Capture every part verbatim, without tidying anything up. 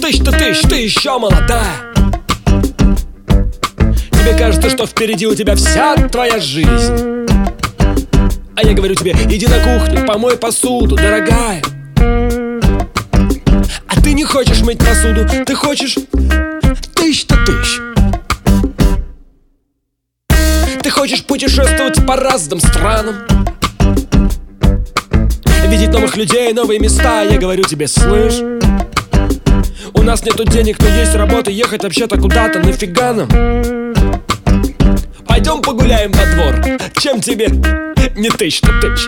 Тыщ, ты тыщ, ты еще молодая. Тебе кажется, что впереди у тебя вся твоя жизнь. А я говорю тебе, иди на кухню, помой посуду, дорогая. А ты не хочешь мыть посуду, ты хочешь тыщ-то тыщ. Ты хочешь путешествовать по разным странам, видеть новых людей, новые места. Я говорю тебе, слышь, у нас нету денег, но есть работа, ехать вообще-то куда-то нафига нам? Пойдем погуляем во двор, чем тебе не тыщ-то тыщ.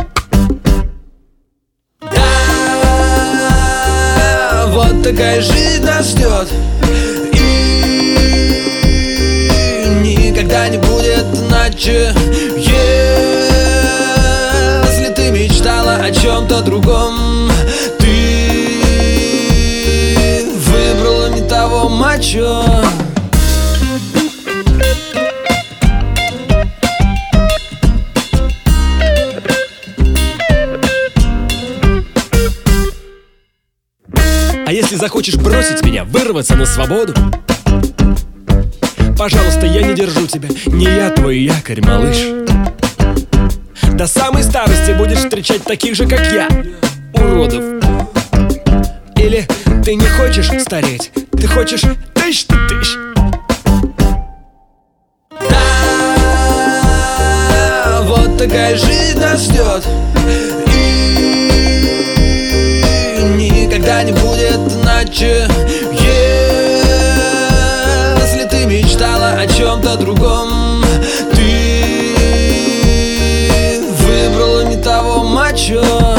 Да, вот такая жизнь нас ждет, и никогда не будет иначе. Если ты мечтала о чем-то другом, ты выбрала не того мачо. А если захочешь бросить меня, вырваться на свободу, пожалуйста, я не держу тебя, не я твой якорь, малыш. До самой старости будешь встречать таких же, как я, уродов. Или ты не хочешь стареть, ты хочешь тыщ-ты тыщ. Да, вот такая жизнь нас ждет, и никогда не будет иначе. Если ты мечтала о чем-то другом, ты выбрала не того мачо.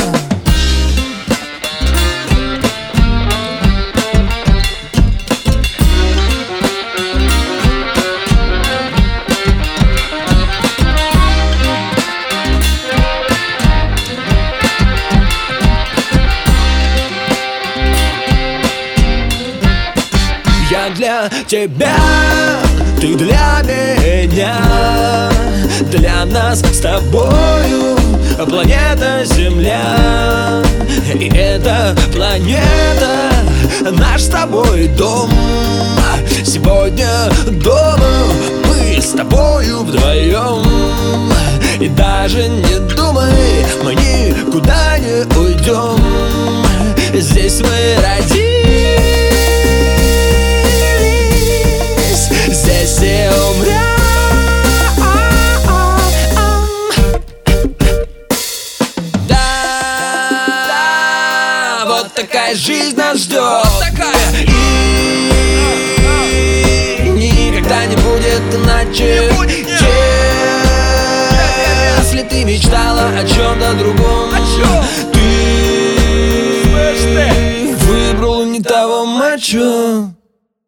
Я для тебя, ты для меня, для нас с тобою планета Земля. И эта планета наш с тобой дом. Сегодня дома мы с тобою вдвоем. И даже не думай, мы никуда не уйдем. Здесь мы родились, здесь и умрем. Да, вот такая жизнь нас ждет, и никогда не будет иначе. Если ты мечтала о чем-то другом, ты выбрал не того мачо.